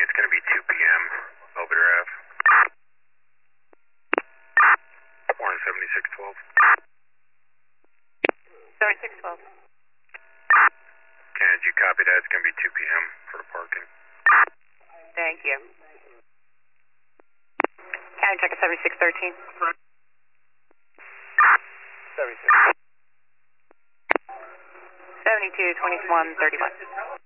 it's going to be 2 p.m. Belvedere Ave. Warren 7612. 7612. Can you copy that? It's going to be 2 p.m. for the parking. Thank you. County check at 7613. 76. 722131.